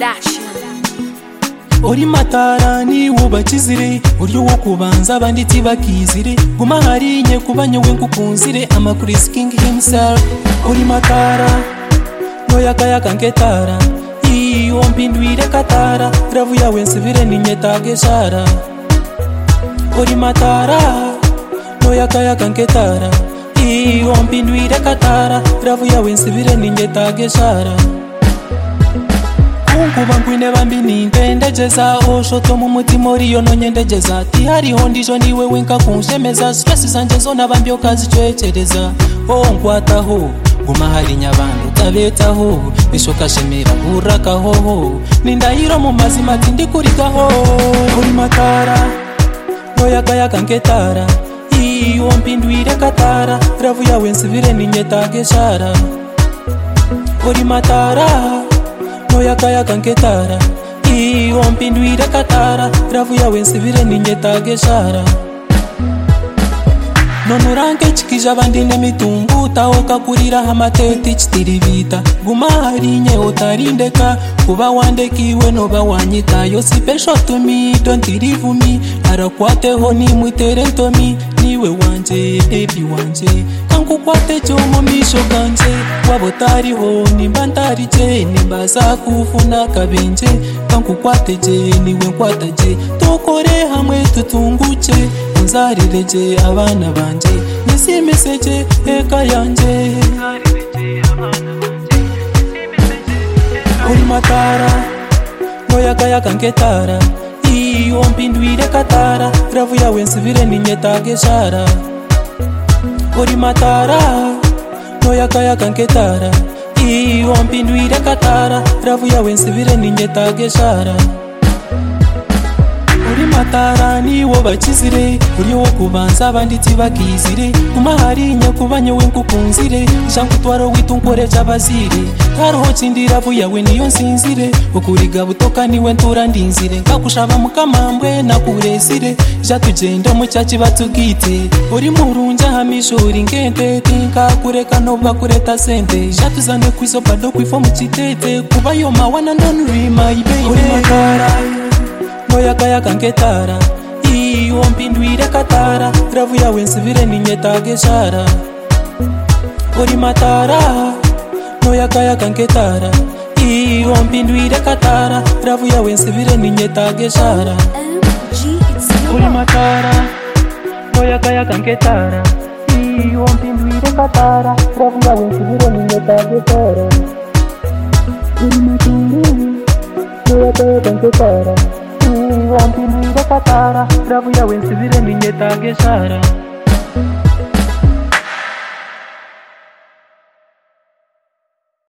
Production. Uri matara ni wubakizire uryo wo kubanza banditsi bakizire guma harinye kubanyowe ngukunzire ama Chris King himself. Uri matara no yakayaka nketara iyo mpindwire katara ravu yawe nsibire ninyetage shara. Uri matara no yakayaka nketara iyo mpindwire katara ravu yawe nsibire ninyetage shara. Kuba nkwine bambi nindendegeza oshoto mu mutima oriyo nonyendegeza ti hariho ndijo niwe wenka kunshemeza stress zanje zona bambi okazicwecereza nkwataho guma harinya abantu tabetaho bishoka shemera urakaho nindahiro mu mazima ati ndikurigaho. Uri matara no yakayaka nketara iyo mpindwire katara ravu yawe nsibire ninyetage shara. Uri matara no yakayaka nketara iyo mpindwire katara ravu yawe nsibire ninyetage shara. None uranke chikija abandi n'emitungu tahoka kurira amateti kitiribita guma harinye utarindeka kuba wandekiwe noba wanyitayo special to me don't leave me arakwateho nimutere ntomi niwe wanje baby wanje kankukwate cyo mu misho kanje wabotariho nimba ntarije nimbaza kufuna kabenje kankukwate je niwe nkwataje tokore hamwe tutunguke nzarireje abana banje nisimeseje eka yanje. Uri matara no yakayaka nketara iyo mpindwire katara ravu yawe nsibire ninyetage shara. Uri matara no yakayaka nketara iyo mpindwire katara ravu yawe nsibire ninyetage shara. Uri matara ni wo bakizire uryo wo kubanza banditsi bakizire guma harinya kubanyowe ngukunzire jankutwaro witunkore cyabazire karoho cindira vuyawe niyo nsinzire ukuriga butoka niwe ntura ndinzire ngakushaba mukamambwe nakuresire jatugenda mu cyaci batugite. Uri murunja hamishuri ngente tinka kureka no bakureta sente jatuzane kwizo bado kwifo mu kitete kubayo mawana don't my baby. Uri matara no yakayaka nketara iyo mpindwire katara ravu yawe nsibire ninyetage shara. Uri matara no yakayaka nketara iyo mpindwire katara ravu yawe nsibire ninyetage shara. Uri matara no yakayaka nketara iyo mpindwire katara ravu yawe nsibire ninyetage shara. Uri matara no yakayaka nketara mpindwire katara ravu yawe nsibire ninyetage shara.